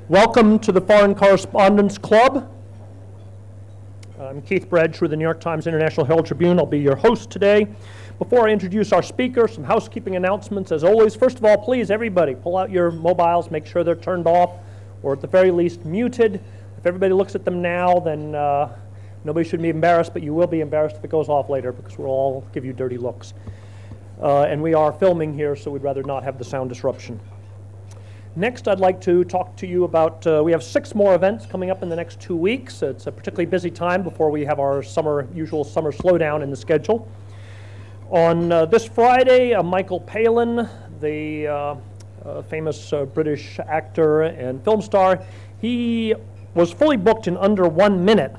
Welcome to the Foreign Correspondents Club. I'm Keith Bredge with the New York Times International Herald Tribune. I'll be your host today. Before I introduce our speaker, some housekeeping announcements. As always, first of all, please, everybody, pull out your mobiles, make sure they're turned off, or at the very least, muted. If everybody looks at them now, then nobody should be embarrassed, but you will be embarrassed if it goes off later, because we'll all give you dirty looks. And we are filming here, so we'd rather not have the sound disruption. Next, I'd like to talk to you about, we have 6 more events coming up in the next 2 weeks. It's a particularly busy time before we have our usual summer slowdown in the schedule. On this Friday, Michael Palin, the famous British actor and film star, he was fully booked in under 1 minute,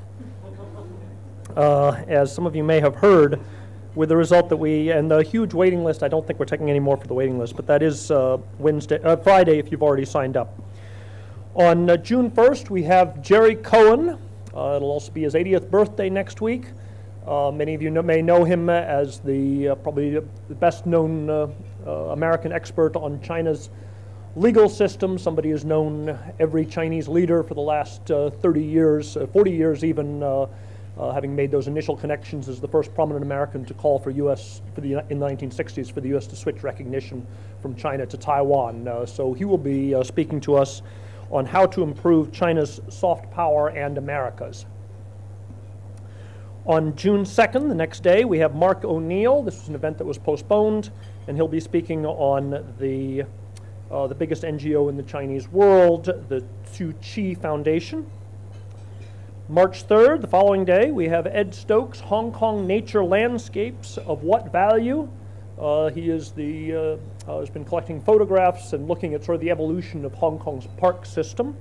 as some of you may have heard, with the result that and the huge waiting list, I don't think we're taking any more for the waiting list, but that is Friday if you've already signed up. On June 1st, we have Jerry Cohen. It'll also be his 80th birthday next week. Many of you may know him as probably the best-known American expert on China's legal system. Somebody who's known every Chinese leader for the last 30 years, 40 years even, having made those initial connections as the first prominent American to call for in the 1960s for the U.S. to switch recognition from China to Taiwan. So he will be speaking to us on how to improve China's soft power and America's. On June 2nd, the next day, we have Mark O'Neill. This was an event that was postponed, and he'll be speaking on the biggest NGO in the Chinese world, the Tzu Chi Foundation. March 3rd, the following day, we have Ed Stokes, Hong Kong Nature Landscapes of What Value? He is has been collecting photographs and looking at sort of the evolution of Hong Kong's park system.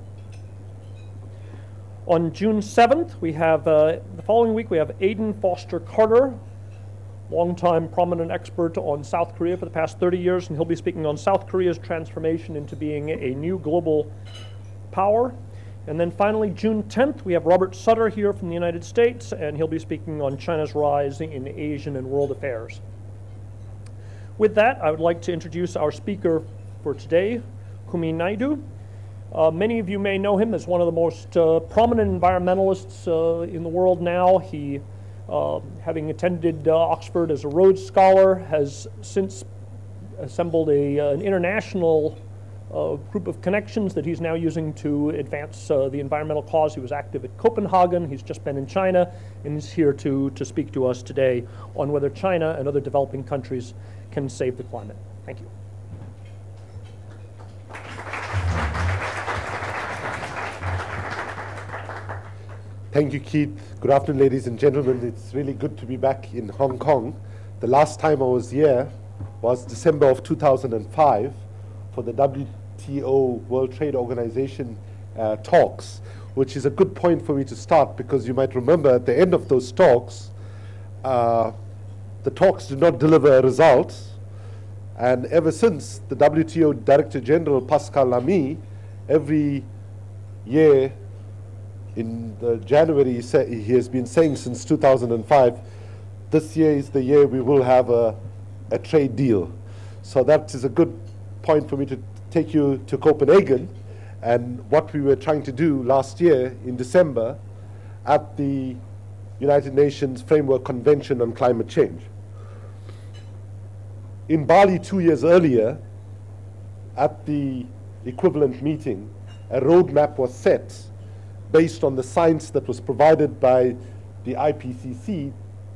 On June 7th, we have, the following week, we have Aidan Foster Carter, longtime prominent expert on South Korea for the past 30 years, and he'll be speaking on South Korea's transformation into being a new global power. And then finally, June 10th, we have Robert Sutter here from the United States, and he'll be speaking on China's rise in Asian and world affairs. With that, I would like to introduce our speaker for today, Kumi Naidoo. Many of you may know him as one of the most prominent environmentalists in the world now. He, having attended Oxford as a Rhodes Scholar, has since assembled an international group of connections that he's now using to advance the environmental cause. He was active at Copenhagen. He's just been in China, and he's here to speak to us today on whether China and other developing countries can save the climate. Thank you. Thank you, Keith. Good afternoon, ladies and gentlemen. It's really good to be back in Hong Kong. The last time I was here was December of 2005 for the WTO, World Trade Organization talks, which is a good point for me to start, because you might remember at the end of those talks, the talks did not deliver a result. And ever since, the WTO Director General, Pascal Lamy, every year in January, he has been saying since 2005, this year is the year we will have a trade deal. So that is a good point for me to take you to Copenhagen and what we were trying to do last year in December at the United Nations Framework Convention on Climate Change. In Bali 2 years earlier, at the equivalent meeting, a roadmap was set based on the science that was provided by the IPCC,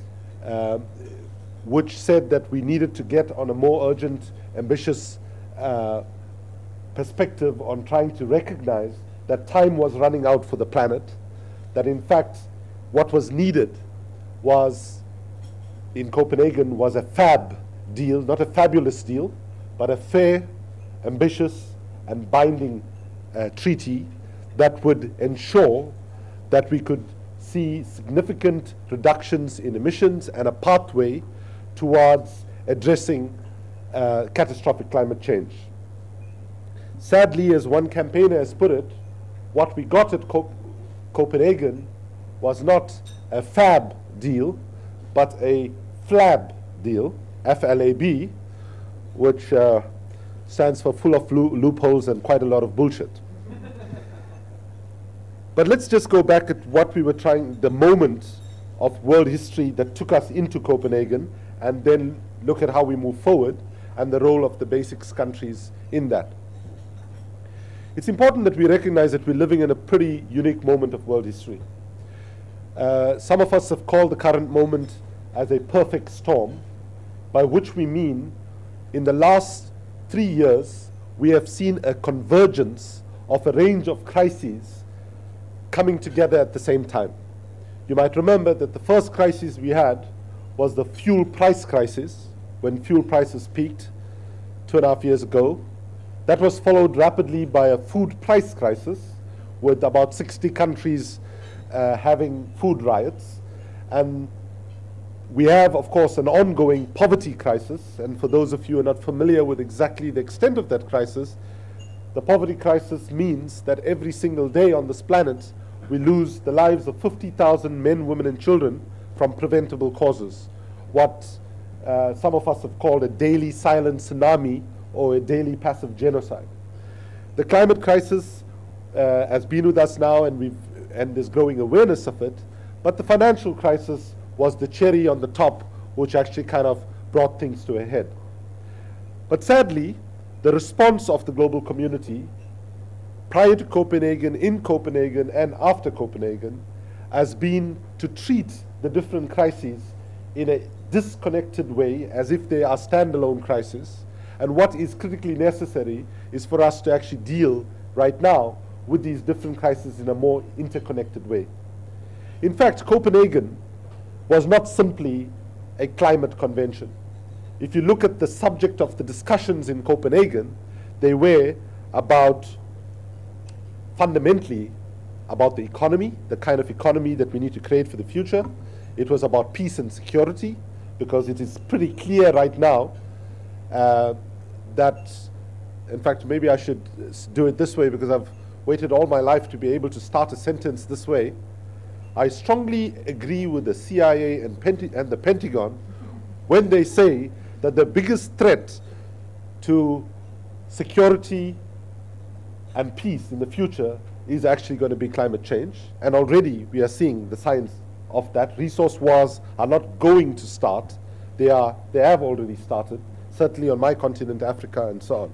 which said that we needed to get on a more urgent, ambitious perspective on trying to recognize that time was running out for the planet, that in fact what was needed was, in Copenhagen, was a fab deal, not a fabulous deal, but a fair, ambitious, and binding treaty that would ensure that we could see significant reductions in emissions and a pathway towards addressing catastrophic climate change. Sadly, as one campaigner has put it, what we got at Copenhagen was not a fab deal, but a FLAB deal, F-L-A-B, which stands for full of loopholes and quite a lot of bullshit. But let's just go back at what we were trying, the moment of world history that took us into Copenhagen, and then look at how we move forward and the role of the BASICS countries in that. It's important that we recognize that we're living in a pretty unique moment of world history. Some of us have called the current moment as a perfect storm, by which we mean in the last 3 years, we have seen a convergence of a range of crises coming together at the same time. You might remember that the first crisis we had was the fuel price crisis, when fuel prices peaked 2.5 years ago. That was followed rapidly by a food price crisis, with about 60 countries having food riots. And we have, of course, an ongoing poverty crisis. And for those of you who are not familiar with exactly the extent of that crisis, the poverty crisis means that every single day on this planet, we lose the lives of 50,000 men, women, and children from preventable causes. What some of us have called a daily silent tsunami or a daily passive genocide. The climate crisis has been with us now, and there's growing awareness of it, but the financial crisis was the cherry on the top, which actually kind of brought things to a head. But sadly, the response of the global community prior to Copenhagen, in Copenhagen, and after Copenhagen has been to treat the different crises in a disconnected way, as if they are standalone crises. And what is critically necessary is for us to actually deal right now with these different crises in a more interconnected way. In fact, Copenhagen was not simply a climate convention. If you look at the subject of the discussions in Copenhagen, they were about, fundamentally, about the economy, the kind of economy that we need to create for the future. It was about peace and security, because it is pretty clear right now that, in fact, maybe I should do it this way, because I've waited all my life to be able to start a sentence this way. I strongly agree with the CIA and the Pentagon when they say that the biggest threat to security and peace in the future is actually going to be climate change. And already we are seeing the signs of that. Resource wars are not going to start. They have already started, certainly on my continent, Africa, and so on.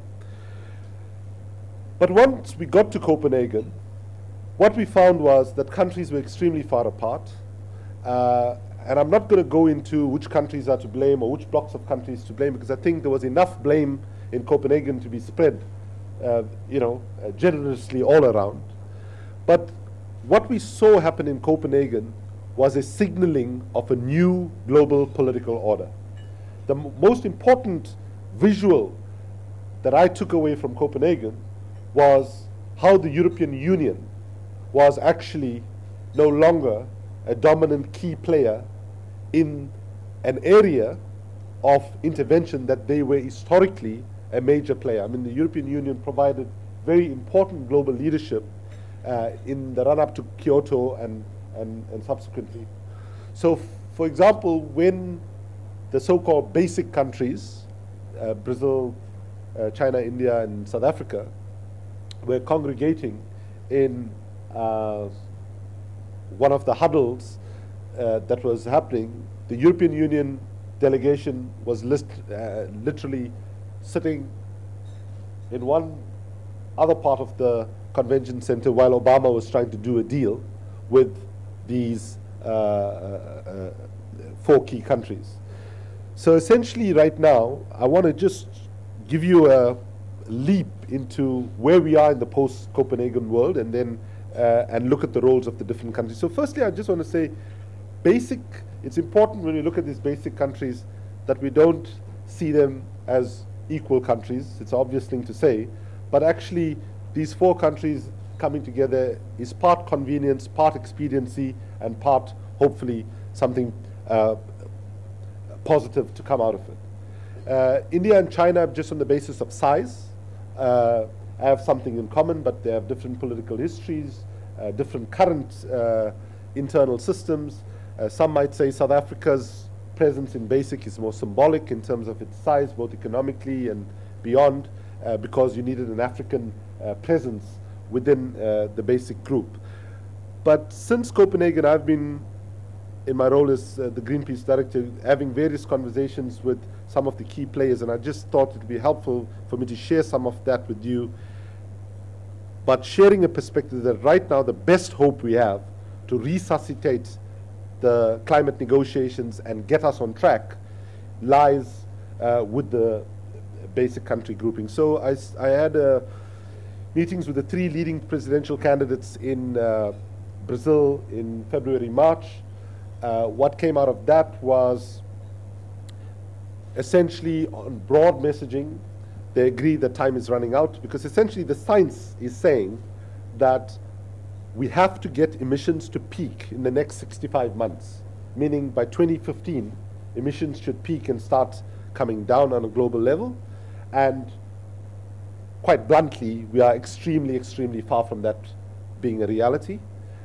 But once we got to Copenhagen, what we found was that countries were extremely far apart. And I'm not going to go into which countries are to blame or which blocks of countries to blame, because I think there was enough blame in Copenhagen to be spread generously all around. But what we saw happen in Copenhagen was a signaling of a new global political order. The most important visual that I took away from Copenhagen was how the European Union was actually no longer a dominant key player in an area of intervention that they were historically a major player. I mean, the European Union provided very important global leadership in the run-up to Kyoto and subsequently. So, for example, when the so-called basic countries, Brazil, China, India, and South Africa, were congregating in one of the huddles that was happening, the European Union delegation was literally sitting in one other part of the convention center while Obama was trying to do a deal with these 4 key countries. So essentially right now, I want to just give you a leap into where we are in the post-Copenhagen world, and then and look at the roles of the different countries. So firstly, I just want to say, it's important when we look at these basic countries that we don't see them as equal countries. It's an obvious thing to say, but actually these 4 countries coming together is part convenience, part expediency, and part, hopefully, something positive to come out of it. India and China, just on the basis of size, have something in common, but they have different political histories, different current internal systems. Some might say South Africa's presence in BASIC is more symbolic in terms of its size, both economically and beyond, because you needed an African presence within the BASIC group. But since Copenhagen, I've been, in my role as the Greenpeace director, having various conversations with some of the key players, and I just thought it would be helpful for me to share some of that with you. But sharing a perspective that right now the best hope we have to resuscitate the climate negotiations and get us on track lies with the basic country grouping. So I had meetings with the 3 leading presidential candidates in Brazil in February, March. What came out of that was essentially on broad messaging. They agree that time is running out, because essentially the science is saying that we have to get emissions to peak in the next 65 months, meaning by 2015, emissions should peak and start coming down on a global level. And quite bluntly, we are extremely, extremely far from that being a reality.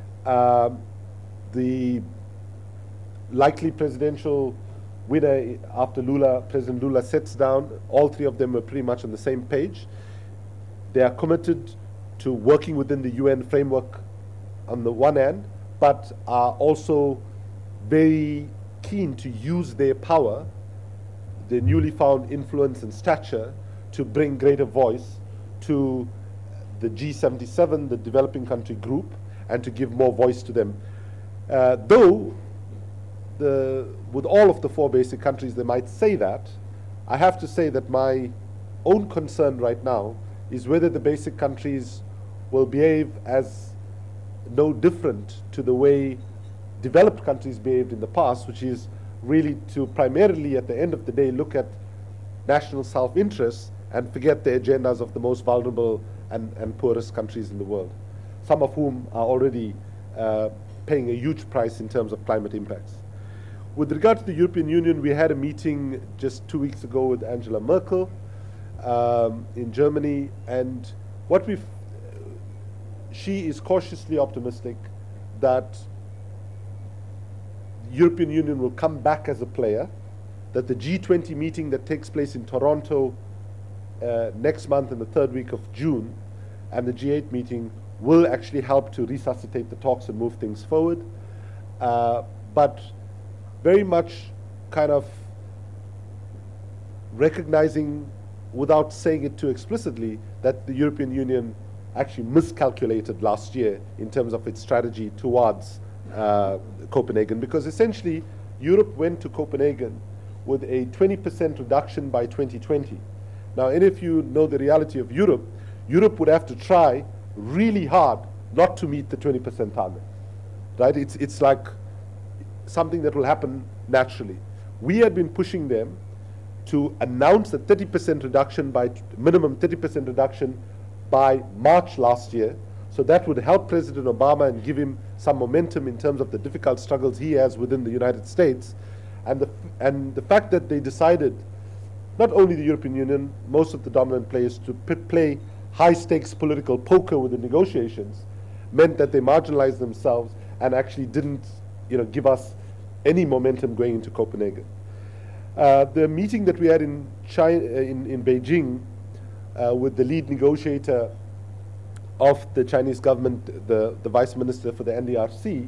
The likely presidential winner after President Lula sits down, all 3 of them are pretty much on the same page. They are committed to working within the UN framework on the one hand, but are also very keen to use their power, their newly found influence and stature, to bring greater voice to the G77, the developing country group, and to give more voice to them. Though with all of the 4 basic countries, they might say that, I have to say that my own concern right now is whether the basic countries will behave as no different to the way developed countries behaved in the past, which is really to primarily, at the end of the day, look at national self-interest and forget the agendas of the most vulnerable and poorest countries in the world, some of whom are already paying a huge price in terms of climate impacts. With regard to the European Union, we had a meeting just 2 weeks ago with Angela Merkel in Germany, and she is cautiously optimistic that the European Union will come back as a player, that the G20 meeting that takes place in Toronto next month in the 3rd week of June, and the G8 meeting will actually help to resuscitate the talks and move things forward. But very much kind of recognizing, without saying it too explicitly, that the European Union actually miscalculated last year in terms of its strategy towards Copenhagen, because essentially Europe went to Copenhagen with a 20% reduction by 2020. Now, and if you know the reality of Europe, Europe would have to try really hard not to meet the 20% target, right? It's like something that will happen naturally. We had been pushing them to announce a 30% reduction minimum 30% reduction by March last year. So that would help President Obama and give him some momentum in terms of the difficult struggles he has within the United States. And the fact that they decided, not only the European Union, most of the dominant players, to play high-stakes political poker with the negotiations, meant that they marginalized themselves and actually didn't, give us any momentum going into Copenhagen. The meeting that we had in Beijing with the lead negotiator of the Chinese government, the vice minister for the NDRC,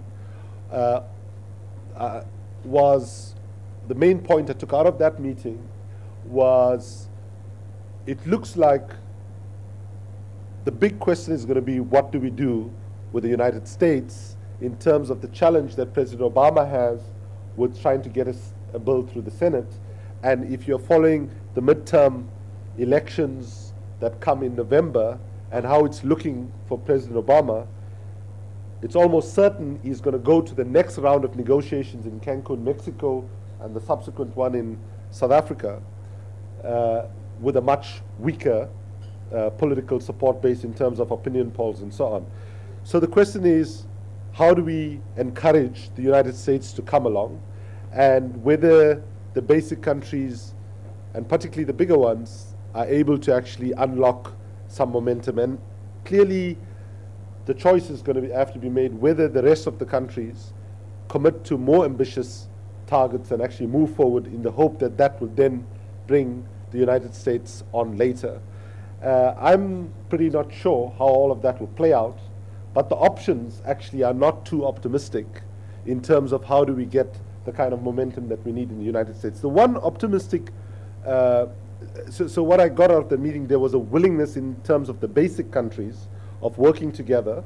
was the main point I took out of that meeting was it looks like the big question is going to be, what do we do with the United States in terms of the challenge that President Obama has with trying to get a bill through the Senate? And if you're following the midterm elections that come in November and how it's looking for President Obama, it's almost certain he's going to go to the next round of negotiations in Cancun, Mexico, and the subsequent one in South Africa with a much weaker political support base in terms of opinion polls and so on. So the question is, how do we encourage the United States to come along, and whether the basic countries, and particularly the bigger ones, are able to actually unlock some momentum. And clearly the choice is going to have to be made whether the rest of the countries commit to more ambitious targets and actually move forward in the hope that that will then bring the United States on later. I'm pretty not sure how all of that will play out, but the options actually are not too optimistic in terms of how do we get the kind of momentum that we need in the United States. The one optimistic, so what I got out of the meeting, there was a willingness in terms of the basic countries of working together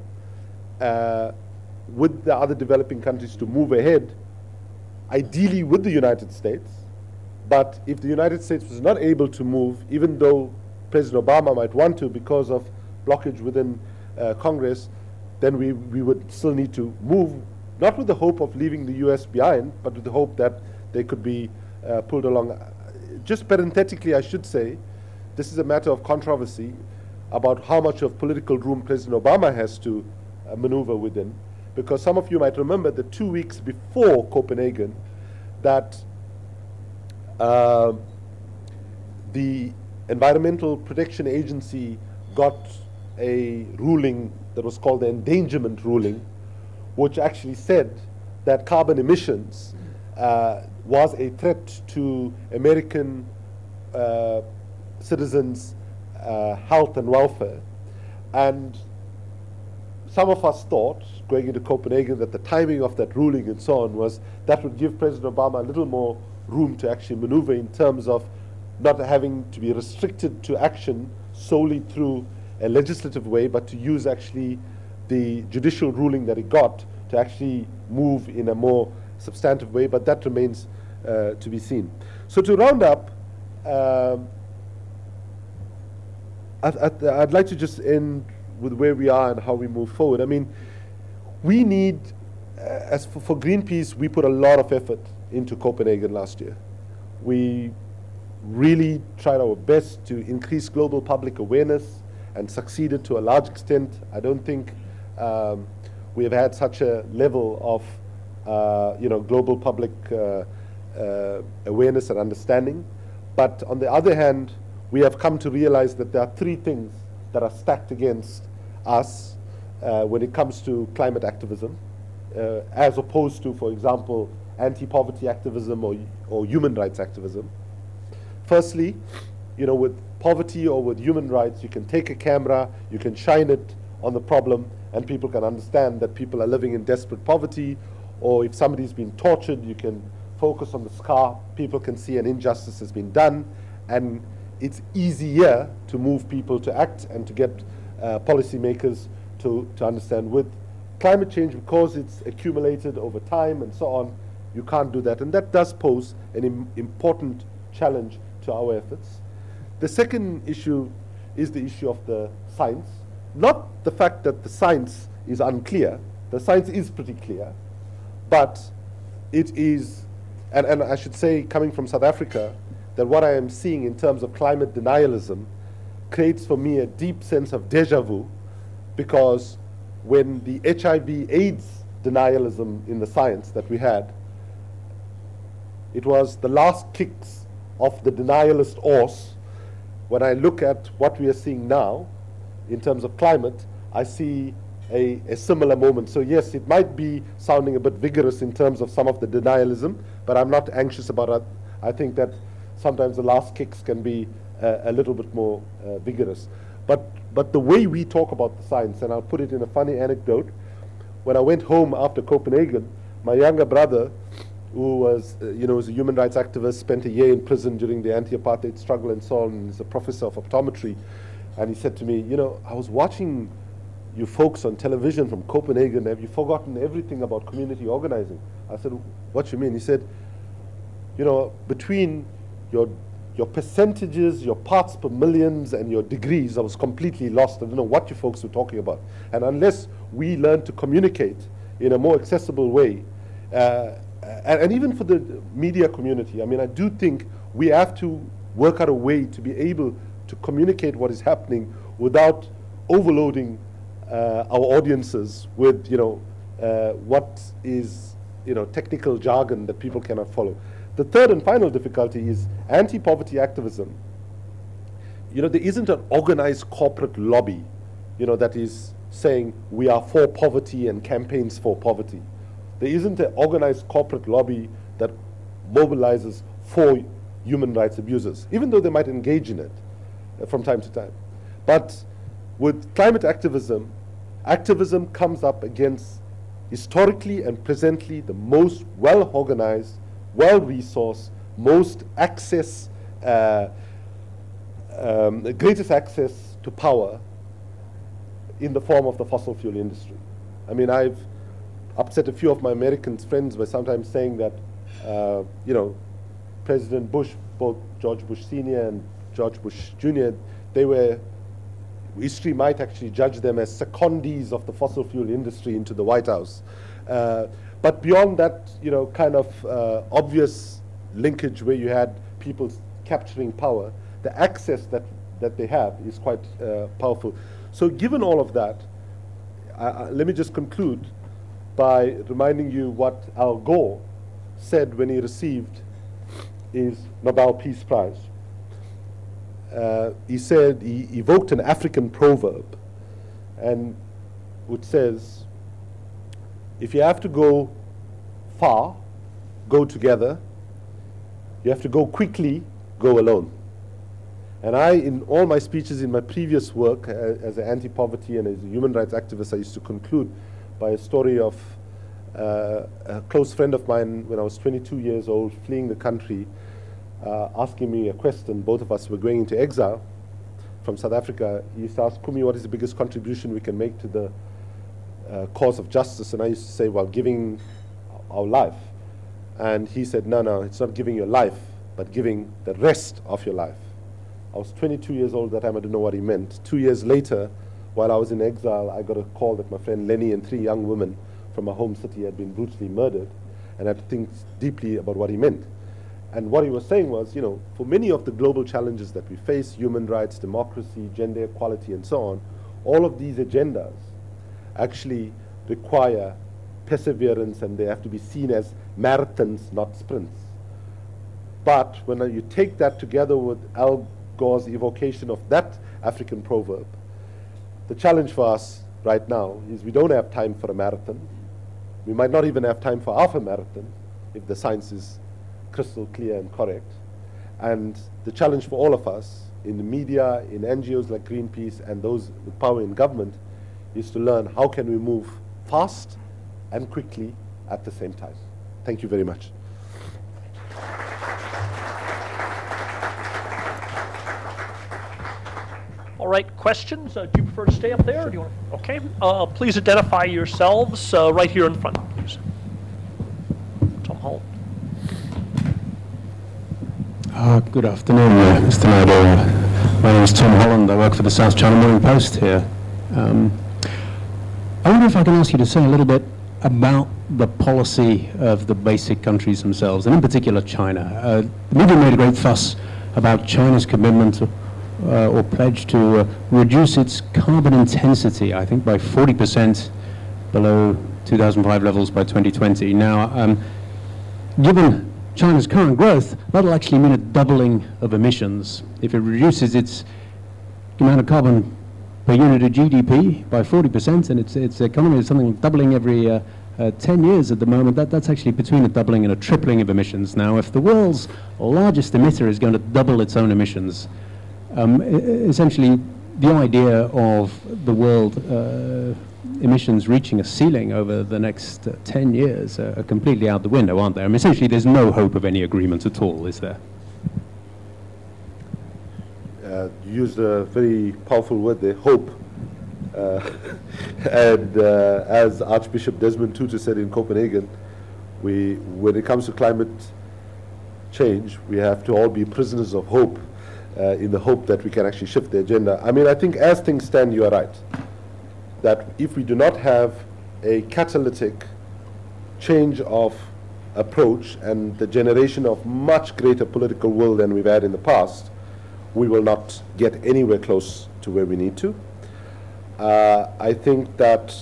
with the other developing countries to move ahead, ideally with the United States. But if the United States was not able to move, even though President Obama might want to because of blockage within Congress, then we would still need to move, not with the hope of leaving the US behind, but with the hope that they could be pulled along. Just parenthetically, I should say, this is a matter of controversy about how much of political room President Obama has to maneuver within, because some of you might remember that 2 weeks before Copenhagen, that the Environmental Protection Agency got a ruling that was called the endangerment ruling, which actually said that carbon emissions was a threat to American citizens' health and welfare. And some of us thought, going into Copenhagen, that the timing of that ruling and so on was that would give President Obama a little more room to actually maneuver in terms of not having to be restricted to action solely through a legislative way, but to use actually the judicial ruling that he got to actually move in a more substantive way, but that remains to be seen. So to round up, I'd like to just end with where we are and how we move forward. I mean, we need, as for Greenpeace, we put a lot of effort into Copenhagen last year. We really tried our best to increase global public awareness and succeeded to a large extent. I don't think we have had such a level of global public awareness and understanding. But on the other hand, we have come to realize that there are three things that are stacked against us when it comes to climate activism, as opposed to, for example, anti-poverty activism or human rights activism. Firstly, with poverty or with human rights, you can take a camera, you can shine it on the problem, and people can understand that people are living in desperate poverty, or if somebody's been tortured, you can focus on the scar, people can see an injustice has been done, and it's easier to move people to act and to get policymakers to understand. With climate change, because it's accumulated over time and so on, you can't do that, and that does pose an important challenge to our efforts. The second issue is the issue of the science. Not the fact that the science is unclear. The science is pretty clear, but it is, and I should say, coming from South Africa, that what I am seeing in terms of climate denialism creates for me a deep sense of deja vu, because when the HIV/AIDS denialism in the science that we had, it was the last kicks of the denialist horse. When I look at what we are seeing now in terms of climate, I see a similar moment. So yes, it might be sounding a bit vigorous in terms of some of the denialism, but I'm not anxious about it. I think that sometimes the last kicks can be a little bit more vigorous. But the way we talk about the science, and I'll put it in a funny anecdote, when I went home after Copenhagen, my younger brother, who was, was a human rights activist, spent a year in prison during the anti-apartheid struggle and so on, and he's a professor of optometry, and he said to me, I was watching you folks on television from Copenhagen, have you forgotten everything about community organizing? I said, what you mean? He said, between your percentages, your parts per millions, and your degrees, I was completely lost. I don't know what you folks were talking about. And unless we learn to communicate in a more accessible way, and even for the media community, I do think we have to work out a way to be able to communicate what is happening without overloading our audiences with, what is, technical jargon that people cannot follow. The third and final difficulty is anti-poverty activism. There isn't an organized corporate lobby, that is saying we are for poverty and campaigns for poverty. There isn't an organized corporate lobby that mobilizes for human rights abusers, even though they might engage in it from time to time. But with climate activism, Activism comes up against, historically and presently, the most well-organized, well-resourced, most access, greatest access to power in the form of the fossil fuel industry. I mean, I've upset a few of my American friends by sometimes saying that, you know, President Bush, both George Bush Sr. and George Bush Jr., they were, history might actually judge them as secondees of the fossil fuel industry into the White House. But beyond that, you know, kind of obvious linkage where you had people capturing power, the access that they have is quite powerful. So given all of that, let me just conclude by reminding you what Al Gore said when he received his Nobel Peace Prize. He said, he evoked an African proverb, and which says, if you have to go far, go together. You have to go quickly, go alone. And I, in all my speeches in my previous work as an anti-poverty and as a human rights activist, I used to conclude by a story of a close friend of mine when I was 22 years old, fleeing the country, asking me a question. Both of us were going into exile from South Africa. He used to ask, Kumi, what is the biggest contribution we can make to the cause of justice? And I used to say, well, giving our life. And he said, no, it's not giving your life, but giving the rest of your life. I was 22 years old at that time. I didn't know what he meant. 2 years later, while I was in exile, I got a call that my friend Lenny and 3 young women from my home city had been brutally murdered, and I had to think deeply about what he meant. And what he was saying was, you know, for many of the global challenges that we face, human rights, democracy, gender equality, and so on, all of these agendas actually require perseverance, and they have to be seen as marathons, not sprints. But when you take that together with Al Gore's evocation of that African proverb, the challenge for us right now is we don't have time for a marathon. We might not even have time for half a marathon if the science is crystal clear and correct. And the challenge for all of us in the media, in NGOs like Greenpeace, and those with power in government is to learn how can we move fast and quickly at the same time. Thank you very much. All right, questions? Do you prefer to stay up there, or do you want to? Okay. Please identify yourselves right here in front, please. Tom Holland. Good afternoon, Mr. Naidoo. My name is Tom Holland. I work for the South China Morning Post here. I wonder if I can ask you to say a little bit about the policy of the basic countries themselves, and in particular China. The media made a great fuss about China's commitment to, or pledge to reduce its carbon intensity, I think by 40% below 2005 levels by 2020. Now, given China's current growth, that'll actually mean a doubling of emissions. If it reduces its amount of carbon per unit of GDP by 40%, and its economy is something doubling every 10 years at the moment, that's actually between a doubling and a tripling of emissions. Now, if the world's largest emitter is going to double its own emissions, essentially the idea of the world emissions reaching a ceiling over the next 10 years are completely out the window, aren't they? I mean, essentially there's no hope of any agreement at all, is there? You used a very powerful word there, hope. And as Archbishop Desmond Tutu said in Copenhagen, when it comes to climate change, we have to all be prisoners of hope, in the hope that we can actually shift the agenda. I mean, I think as things stand, you are right, that if we do not have a catalytic change of approach and the generation of much greater political will than we've had in the past, we will not get anywhere close to where we need to. I think that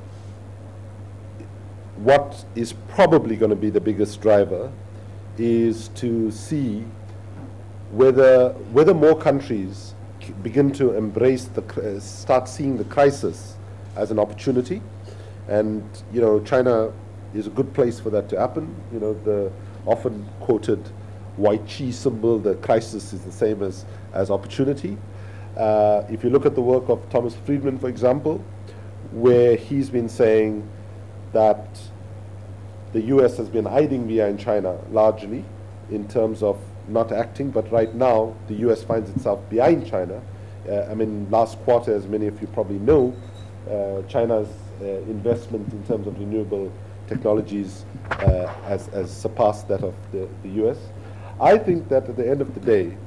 what is probably going to be the biggest driver is to see whether more countries begin to embrace start seeing the crisis as an opportunity. And, you know, China is a good place for that to happen. You know, the often quoted white chi symbol, the crisis is the same as opportunity. If you look at the work of Thomas Friedman, for example, where he's been saying that the US has been hiding behind China largely in terms of not acting, but right now the US finds itself behind China. I mean, last quarter, as many of you probably know, China's investment in terms of renewable technologies has surpassed that of the US. I think that at the end of the day,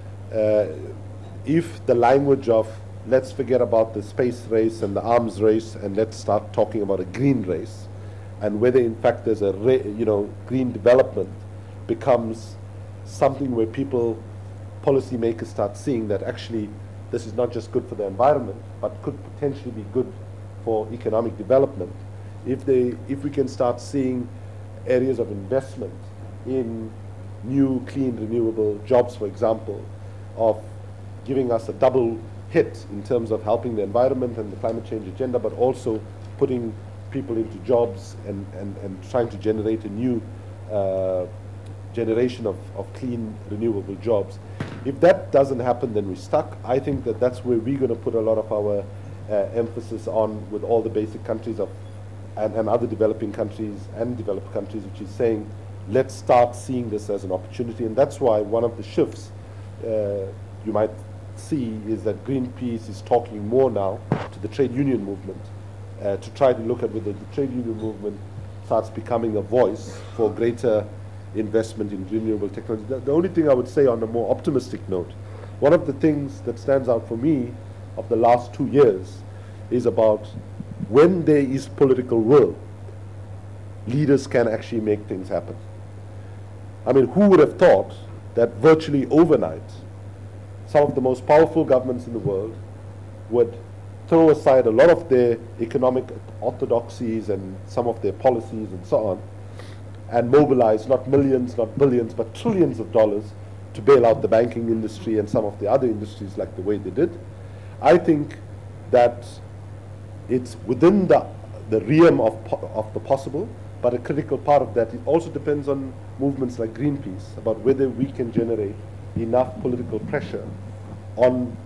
if the language of let's forget about the space race and the arms race and let's start talking about a green race, and whether in fact there's a green development becomes something where policymakers start seeing that actually this is not just good for the environment, but could potentially be good for economic development. If we can start seeing areas of investment in new, clean, renewable jobs, for example, of giving us a double hit in terms of helping the environment and the climate change agenda, but also putting people into jobs and trying to generate a new generation of clean, renewable jobs. If that doesn't happen, then we're stuck. I think that that's where we're going to put a lot of our emphasis on with all the basic countries and other developing countries and developed countries, which is saying, let's start seeing this as an opportunity. And that's why one of the shifts you might see is that Greenpeace is talking more now to the trade union movement to try to look at whether the trade union movement starts becoming a voice for greater investment in renewable technology. The only thing I would say on a more optimistic note, one of the things that stands out for me of the last 2 years is about when there is political will, leaders can actually make things happen. I mean, who would have thought that virtually overnight, some of the most powerful governments in the world would throw aside a lot of their economic orthodoxies and some of their policies and so on, and mobilize not millions, not billions, but trillions of dollars to bail out the banking industry and some of the other industries like the way they did. I think that it's within the realm of the possible, but a critical part of that, it also depends on movements like Greenpeace, about whether we can generate enough political pressure on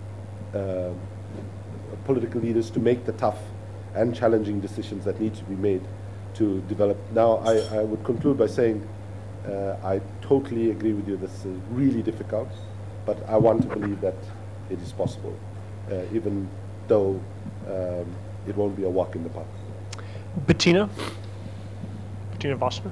political leaders to make the tough and challenging decisions that need to be made to develop. Now, I would conclude by saying I totally agree with you. This is really difficult, but I want to believe that it is possible, even though it won't be a walk in the park. Bettina Wassenaar.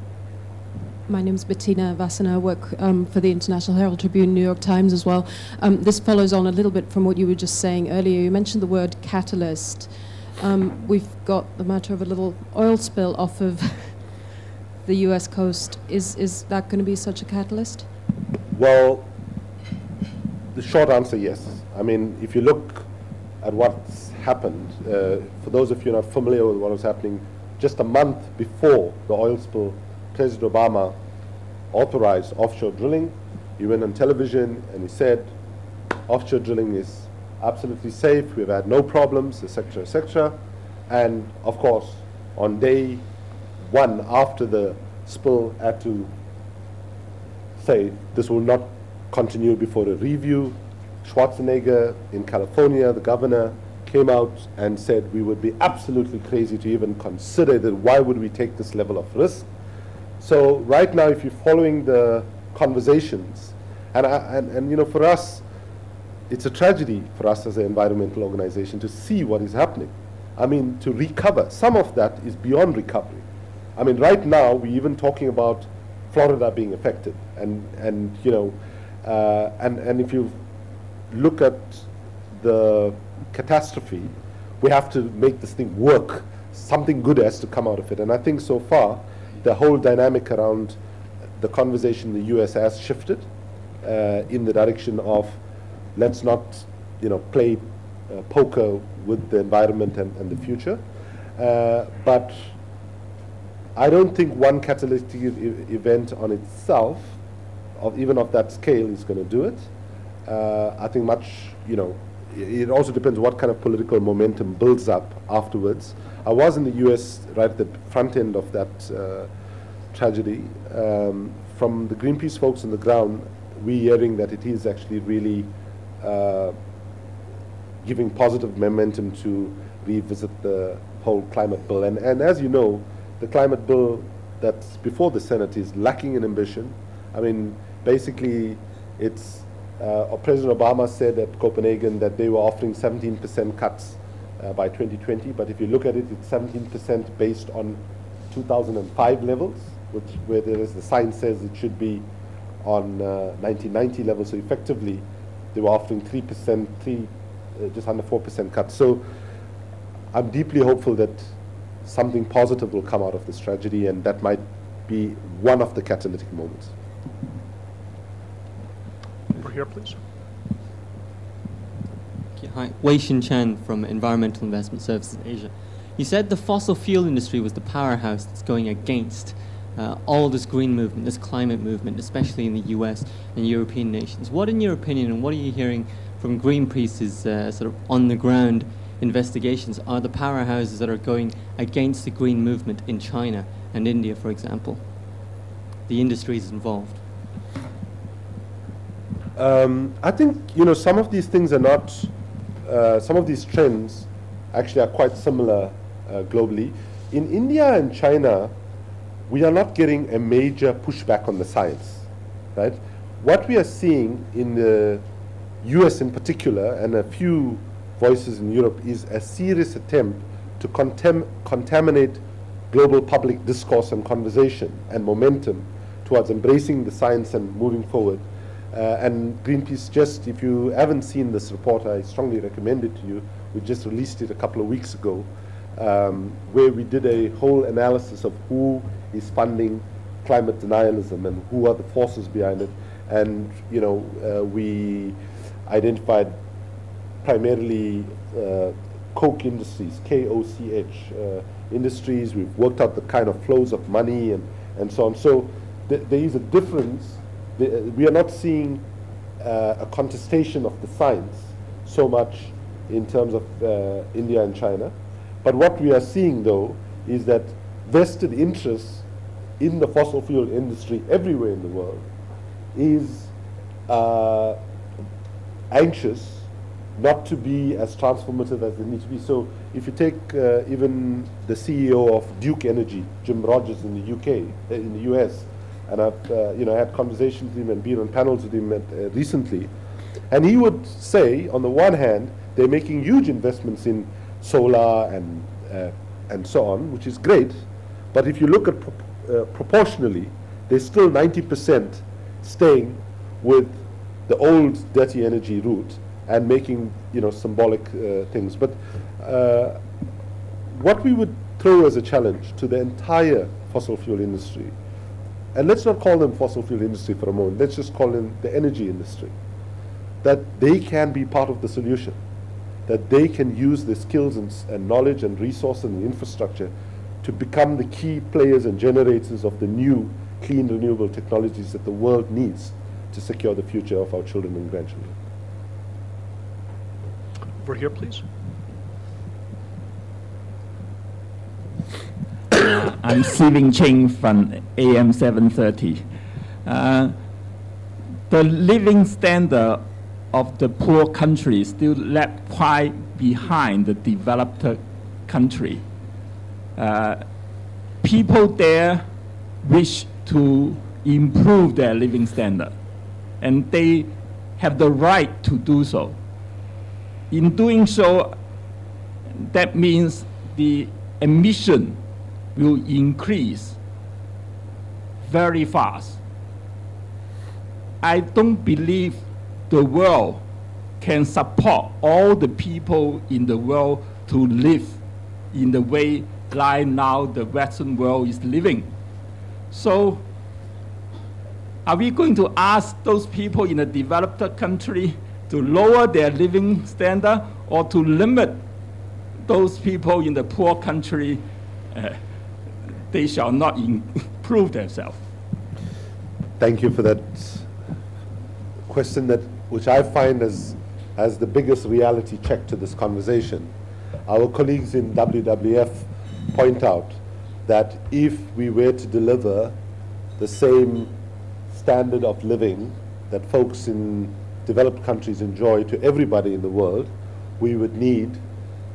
My name is Bettina Wassenaar. I work for the International Herald Tribune, New York Times as well. This follows on a little bit from what you were just saying earlier. You mentioned the word catalyst. We've got the matter of a little oil spill off of the US coast. Is that going to be such a catalyst? Well, the short answer, yes. I mean, if you look at what's happened, for those of you not familiar with what was happening, just a month before the oil spill, President Obama authorized offshore drilling. He went on television and he said, offshore drilling is absolutely safe, we've had no problems, etc., etc. And of course, on day one after the spill, had to say this will not continue before a review. Schwarzenegger in California, the governor, came out and said we would be absolutely crazy to even consider that. Why would we take this level of risk? So right now, if you're following the conversations, and you know, for us, it's a tragedy for us as an environmental organization to see what is happening. I mean, to recover, some of that is beyond recovery. I mean, right now, we're even talking about Florida being affected, and you know, and if you look at the catastrophe, we have to make this thing work. Something good has to come out of it, and I think so far, the whole dynamic around the conversation in the US has shifted in the direction of let's not, you know, play poker with the environment and the future. But I don't think one catalytic event on itself, even of that scale, is going to do it. I think much, you know, it also depends what kind of political momentum builds up afterwards. I was in the US right at the front end of that tragedy. From the Greenpeace folks on the ground, we're hearing that it is actually really giving positive momentum to revisit the whole climate bill. And as you know, the climate bill that's before the Senate is lacking in ambition. I mean, basically, it's President Obama said at Copenhagen that they were offering 17% cuts by 2020, but if you look at it, it's 17% based on 2005 levels, where there is the science says it should be on 1990 levels. So effectively, they were offering 3%, just under 4% cuts. So I'm deeply hopeful that something positive will come out of this tragedy, and that might be one of the catalytic moments. Over here, please. Hi, Wei Shin Chan from Environmental Investment Services Asia. You said the fossil fuel industry was the powerhouse that's going against all this green movement, this climate movement, especially in the US and European nations. What, in your opinion, and what are you hearing from Greenpeace's sort of on-the-ground investigations, are the powerhouses that are going against the green movement in China and India, for example? The industries involved. I think, you know, some of these things are not, some of these trends actually are quite similar globally. In India and China, we are not getting a major pushback on the science, right? What we are seeing in the US in particular, and a few voices in Europe, is a serious attempt to contaminate global public discourse and conversation and momentum towards embracing the science and moving forward. And Greenpeace, just, if you haven't seen this report, I strongly recommend it to you. We just released it a couple of weeks ago, where we did a whole analysis of who is funding climate denialism and who are the forces behind it. And, you know, we identified primarily Koch Industries, K-O-C-H industries. We've worked out the kind of flows of money and so on. So there is a difference. We are not seeing a contestation of the science so much in terms of India and China. But what we are seeing, though, is that vested interests in the fossil fuel industry everywhere in the world is anxious not to be as transformative as they need to be. So if you take even the CEO of Duke Energy, Jim Rogers, in the UK, in the US, and I've had conversations with him and been on panels with him recently, and he would say, on the one hand, they're making huge investments in solar and so on, which is great, but if you look at proportionally, they're still 90% staying with the old dirty energy route and making symbolic things. But what we would throw as a challenge to the entire fossil fuel industry, and let's not call them fossil fuel industry for a moment, let's just call them the energy industry, that they can be part of the solution, that they can use their skills and knowledge and resources and infrastructure to become the key players and generators of the new clean renewable technologies that the world needs to secure the future of our children and grandchildren. Over here, please. I'm Siving Ching from AM 730. The living standard of the poor country still left quite behind the developed country. People there wish to improve their living standard, and they have the right to do so. In doing so, that means the emission will increase very fast. I don't believe the world can support all the people in the world to live in the way like now the Western world is living. So are we going to ask those people in a developed country to lower their living standard, or to limit those people in the poor country? They shall not improve themselves. Thank you for that question, which I find as the biggest reality check to this conversation. Our colleagues in WWF point out that if we were to deliver the same standard of living that folks in developed countries enjoy to everybody in the world, we would need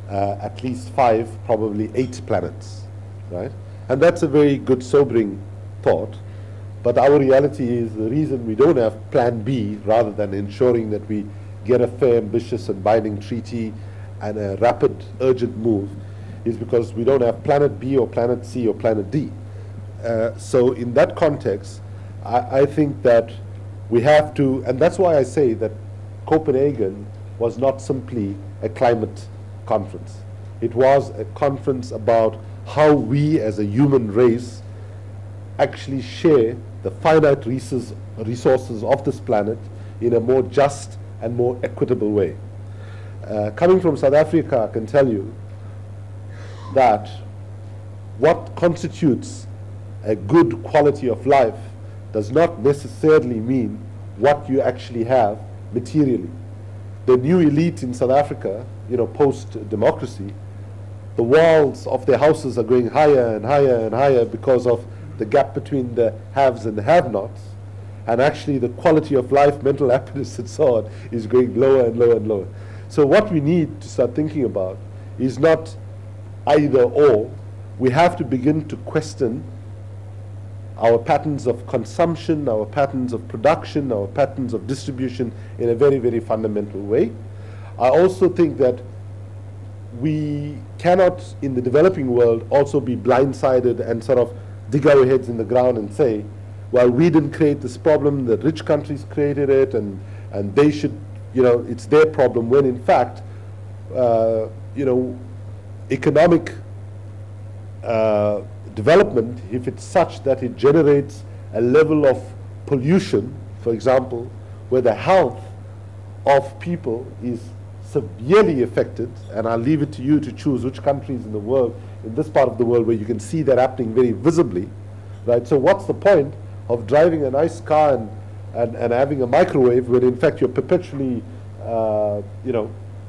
at least 5, probably 8 planets, right? And that's a very good, sobering thought. But our reality is the reason we don't have Plan B, rather than ensuring that we get a fair, ambitious, and binding treaty and a rapid, urgent move, is because we don't have Planet B or Planet C or Planet D. So in that context, I think that we have to, and that's why I say that Copenhagen was not simply a climate conference. It was a conference about how we as a human race actually share the finite resources of this planet in a more just and more equitable way. Coming from South Africa, I can tell you that what constitutes a good quality of life does not necessarily mean what you actually have materially. The new elite in South Africa, post-democracy, the walls of their houses are going higher and higher and higher because of the gap between the haves and the have-nots. And actually the quality of life, mental happiness and so on, is going lower and lower and lower. So what we need to start thinking about is not either or. We have to begin to question our patterns of consumption, our patterns of production, our patterns of distribution in a very, very fundamental way. I also think that we cannot, in the developing world, also be blindsided and sort of dig our heads in the ground and say, well, we didn't create this problem, the rich countries created it, and they should, it's their problem, when in fact, economic development, if it's such that it generates a level of pollution, for example, where the health of people is severely affected, and I'll leave it to you to choose which countries in the world, in this part of the world, where you can see that happening very visibly, right? So what's the point of driving a nice car and having a microwave when in fact you're perpetually, your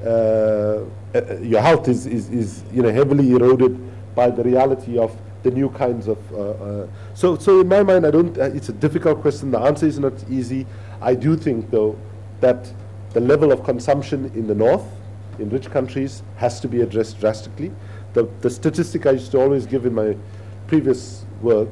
health is heavily eroded by the reality of the new kinds of, so in my mind, it's a difficult question. The answer is not easy. I do think, though, that the level of consumption in the north, in rich countries, has to be addressed drastically. The statistic I used to always give in my previous work,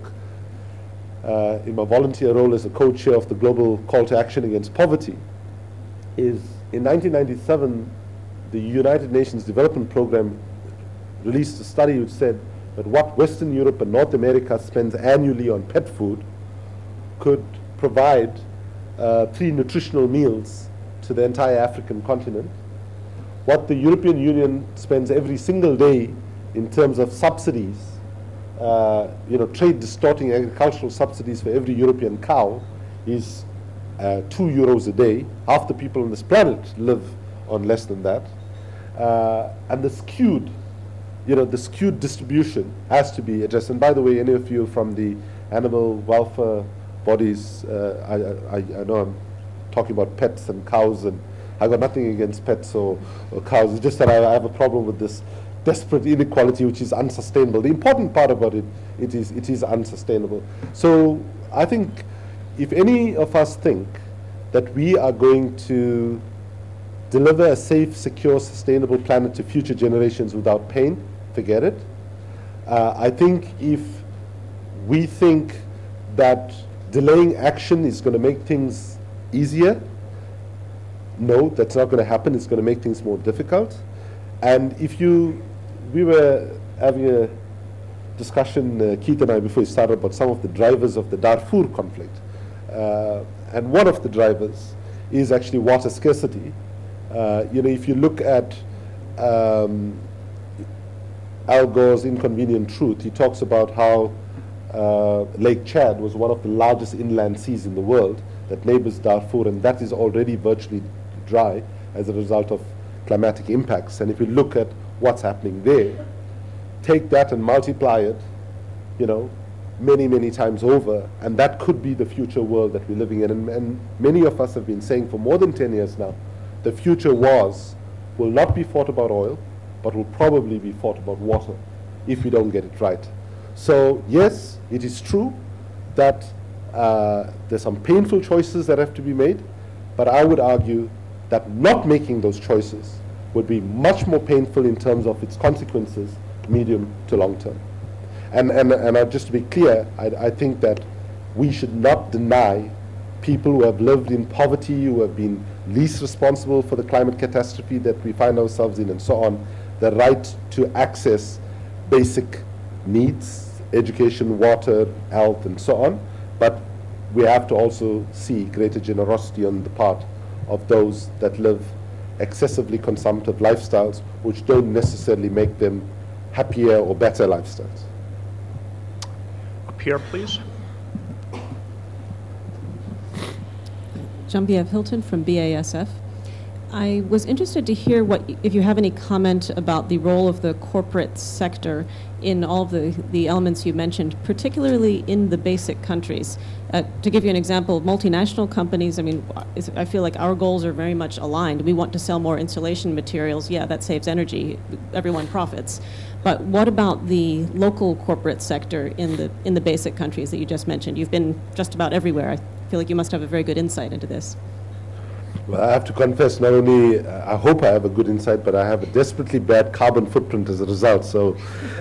in my volunteer role as a co-chair of the Global Call to Action Against Poverty, is in 1997, the United Nations Development Program released a study which said that what Western Europe and North America spends annually on pet food could provide 3 nutritional meals to the entire African continent. What the European Union spends every single day in terms of subsidies, trade distorting agricultural subsidies for every European cow, is 2 euros a day. Half the people on this planet live on less than that. And the skewed distribution has to be addressed. And by the way, any of you from the animal welfare bodies, I know I'm talking about pets and cows, and I got nothing against pets or cows. It's just that I have a problem with this desperate inequality, which is unsustainable. The important part about it is unsustainable. So I think if any of us think that we are going to deliver a safe, secure, sustainable planet to future generations without pain, forget it. I think if we think that delaying action is going to make things easier, no, that's not going to happen. It's going to make things more difficult. And we were having a discussion, Keith and I, before we started, about some of the drivers of the Darfur conflict. And one of the drivers is actually water scarcity. If you look at Al Gore's Inconvenient Truth, he talks about how Lake Chad was one of the largest inland seas in the world that neighbors Darfur, and that is already virtually dry as a result of climatic impacts. And if you look at what's happening there, take that and multiply it, many, many times over, and that could be the future world that we're living in. And many of us have been saying for more than 10 years now, the future wars will not be fought about oil, but will probably be fought about water if we don't get it right. So yes, it is true that there's some painful choices that have to be made, but I would argue that not making those choices would be much more painful in terms of its consequences, medium to long term. And just to be clear, I think that we should not deny people who have lived in poverty, who have been least responsible for the climate catastrophe that we find ourselves in and so on, the right to access basic needs, education, water, health, and so on. But we have to also see greater generosity on the part of those that live excessively consumptive lifestyles, which don't necessarily make them happier or better lifestyles. Up here, please. Genevieve Hilton from BASF. I was interested to hear if you have any comment about the role of the corporate sector in all of the elements you mentioned, particularly in the basic countries. To give you an example, multinational companies, I feel like our goals are very much aligned. We want to sell more insulation materials. Yeah, that saves energy. Everyone profits. But what about the local corporate sector in the basic countries that you just mentioned? You've been just about everywhere. I feel like you must have a very good insight into this. Well, I have to confess, not only I hope I have a good insight, but I have a desperately bad carbon footprint as a result. So,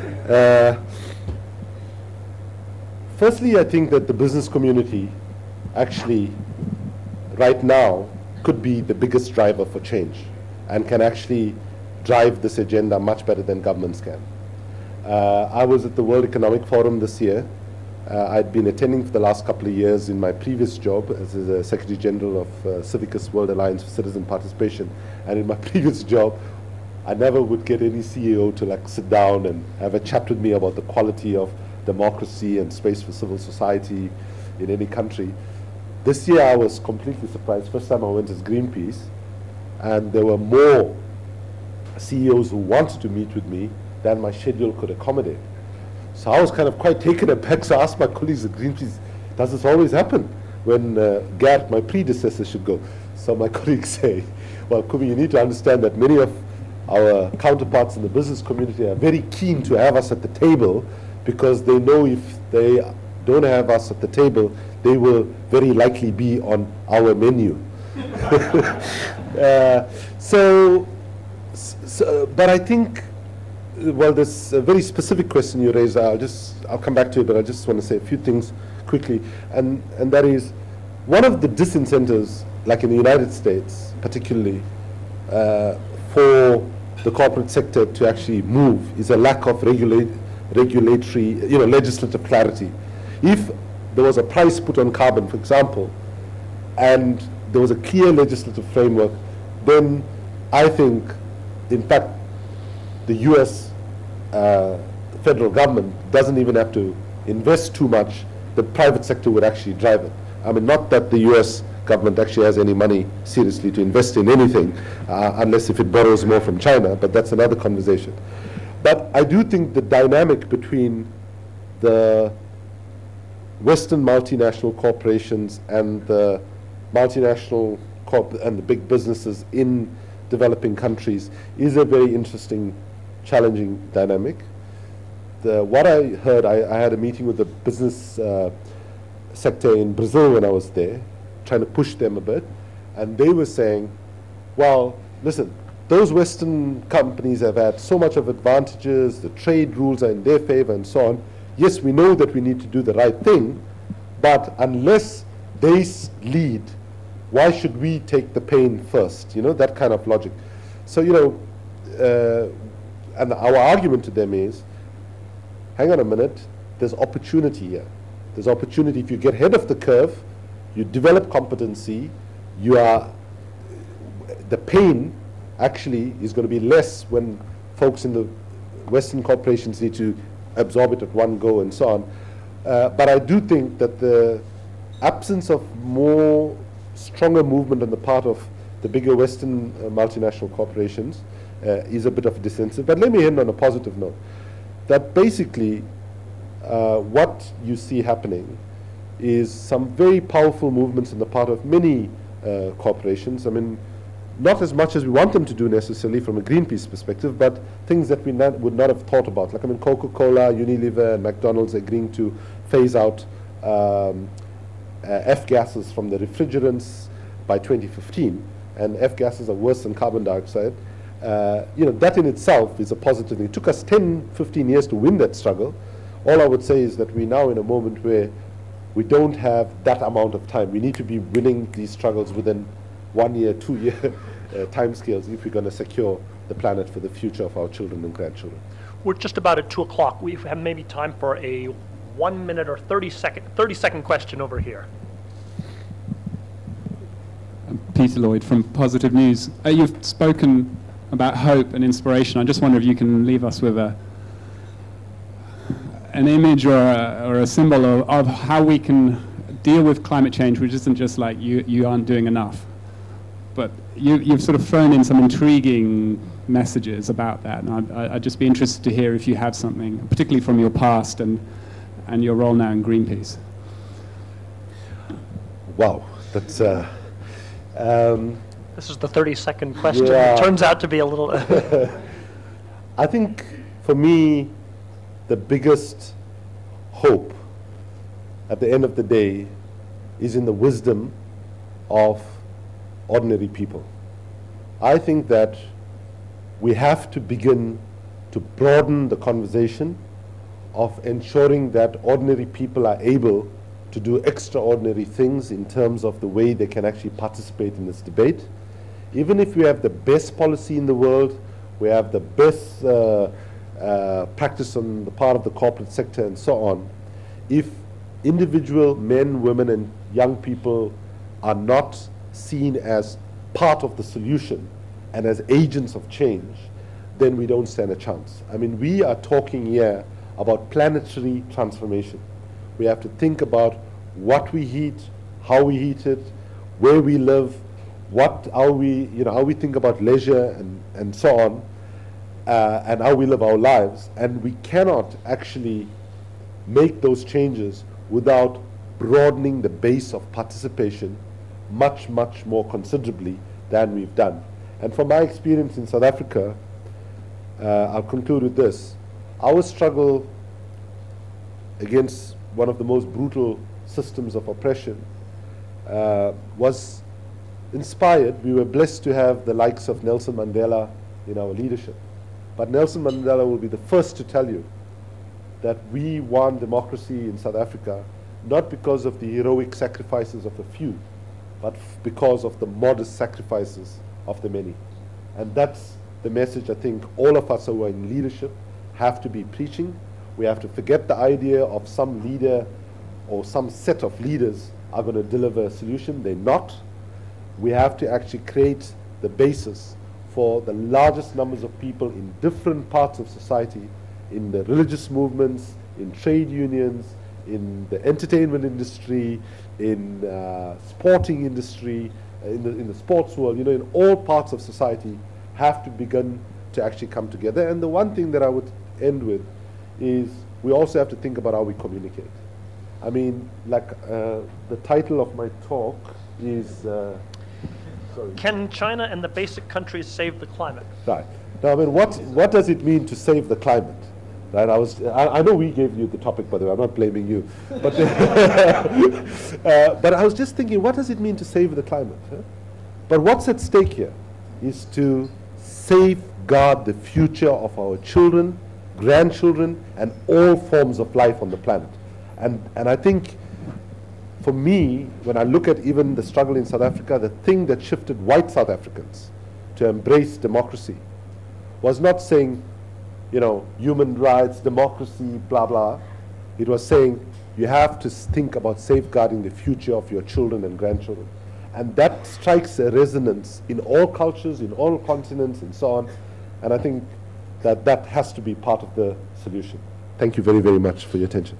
firstly, I think that the business community actually, right now, could be the biggest driver for change and can actually drive this agenda much better than governments can. I was at the World Economic Forum this year. I'd been attending for the last couple of years in my previous job as the Secretary General of Civicus World Alliance for Citizen Participation. And in my previous job, I never would get any CEO to sit down and have a chat with me about the quality of democracy and space for civil society in any country. This year I was completely surprised. First time I went as Greenpeace, and there were more CEOs who wanted to meet with me than my schedule could accommodate. So I was kind of quite taken aback. So I asked my colleagues at Greenpeace, does this always happen when Gert, my predecessor, should go? So my colleagues say, well, Kumi, you need to understand that many of our counterparts in the business community are very keen to have us at the table, because they know if they don't have us at the table, they will very likely be on our menu. But I think, well, there's a very specific question you raised. I'll come back to it, but I just want to say a few things quickly. And that is, one of the disincentives, like in the United States particularly, for the corporate sector to actually move is a lack of regulatory, legislative clarity. If there was a price put on carbon, for example, and there was a clear legislative framework, then I think, in fact, the US federal government doesn't even have to invest too much. The private sector would actually drive it. I mean, not that the US government actually has any money seriously to invest in anything, unless if it borrows more from China, but that's another conversation. But I do think the dynamic between the Western multinational corporations and the multinational and the big businesses in developing countries is a very interesting, challenging dynamic. What I heard, I had a meeting with the business sector in Brazil when I was there, trying to push them a bit, and they were saying, well, listen, those Western companies have had so much of advantages, the trade rules are in their favor and so on. Yes, we know that we need to do the right thing, but unless they lead, why should we take the pain first? That kind of logic. So, and our argument to them is, hang on a minute, there's opportunity here. There's opportunity if you get ahead of the curve, you develop competency, the pain actually is going to be less when folks in the Western corporations need to absorb it at one go and so on. But I do think that the absence of more stronger movement on the part of the bigger Western multinational corporations is a bit of a disincentive. But let me end on a positive note, that basically what you see happening is some very powerful movements on the part of many corporations. I mean, not as much as we want them to do necessarily from a Greenpeace perspective, but things that we would not have thought about. Like, Coca-Cola, Unilever, and McDonald's agreeing to phase out F-gases from the refrigerants by 2015. And F-gases are worse than carbon dioxide. that in itself is a positive thing. It took us 10, 15 years to win that struggle. All I would say is that we're now in a moment where we don't have that amount of time. We need to be winning these struggles within 1 year, 2 year timescales if we're going to secure the planet for the future of our children and grandchildren. We're just about at 2 o'clock. We have maybe time for a 1 minute or 30-second question over here. Peter Lloyd from Positive News. You've spoken about hope and inspiration. I just wonder if you can leave us with an image or a symbol of how we can deal with climate change, which isn't just like you aren't doing enough. But you've sort of thrown in some intriguing messages about that, and I'd just be interested to hear if you have something, particularly from your past and your role now in Greenpeace. Wow, that's... this is the 30-second question. Yeah. It turns out to be a little... I think, for me, the biggest hope at the end of the day is in the wisdom of ordinary people. I think that we have to begin to broaden the conversation of ensuring that ordinary people are able to do extraordinary things in terms of the way they can actually participate in this debate. Even if we have the best policy in the world, we have the best practice on the part of the corporate sector and so on, if individual men, women, and young people are not seen as part of the solution and as agents of change, then we don't stand a chance. I mean, we are talking here about planetary transformation. We have to think about what we heat, how we heat it, where we live, how we think about leisure and so on, and how we live our lives. And we cannot actually make those changes without broadening the base of participation much, much more considerably than we've done. And from my experience in South Africa, I'll conclude with this. Our struggle against one of the most brutal systems of oppression was inspired. We were blessed to have the likes of Nelson Mandela in our leadership. But Nelson Mandela will be the first to tell you that we won democracy in South Africa not because of the heroic sacrifices of the few, but because of the modest sacrifices of the many. And that's the message I think all of us who are in leadership have to be preaching. We have to forget the idea of some leader or some set of leaders are going to deliver a solution. They're not. We have to actually create the basis for the largest numbers of people in different parts of society, in the religious movements, in trade unions, in the entertainment industry, in sporting industry, in the sports world, in all parts of society have to begin to actually come together. And the one thing that I would end with is we also have to think about how we communicate. I mean, like the title of my talk is, Can China and the basic countries save the climate? Right. Now, I mean, what does it mean to save the climate? Right. I know we gave you the topic, by the way. I'm not blaming you, but but I was just thinking, what does it mean to save the climate? Huh? But what's at stake here is to safeguard the future of our children, grandchildren, and all forms of life on the planet. And I think, for me, when I look at even the struggle in South Africa, the thing that shifted white South Africans to embrace democracy was not saying, human rights, democracy, blah, blah. It was saying you have to think about safeguarding the future of your children and grandchildren. And that strikes a resonance in all cultures, in all continents, and so on. And I think that has to be part of the solution. Thank you very, very much for your attention.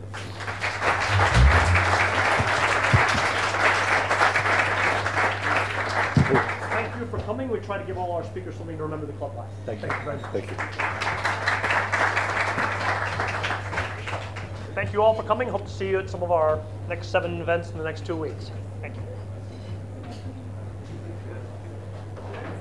Thank you for coming. We try to give all our speakers something to remember the club by. Thank you. Very much. Thank you. Thank you all for coming. Hope to see you at some of our next 7 events in the next 2 weeks. Thank you.